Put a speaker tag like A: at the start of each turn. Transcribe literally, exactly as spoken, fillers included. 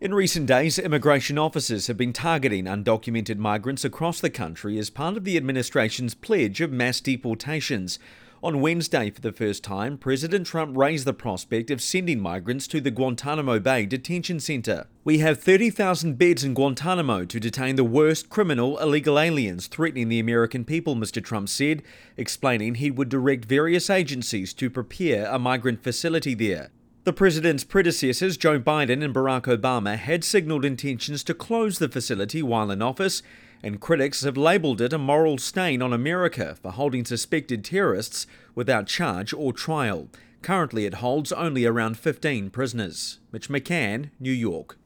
A: In recent days, immigration officers have been targeting undocumented migrants across the country as part of the administration's pledge of mass deportations. On Wednesday, for the first time, President Trump raised the prospect of sending migrants to the Guantanamo Bay detention center. "We have thirty thousand beds in Guantanamo to detain the worst criminal illegal aliens threatening the American people," Mister Trump said, explaining he would direct various agencies to prepare a migrant facility there. The president's predecessors, Joe Biden and Barack Obama, had signaled intentions to close the facility while in office, and critics have labelled it a moral stain on America for holding suspected terrorists without charge or trial. Currently, it holds only around fifteen prisoners. Mitch McCann, New York.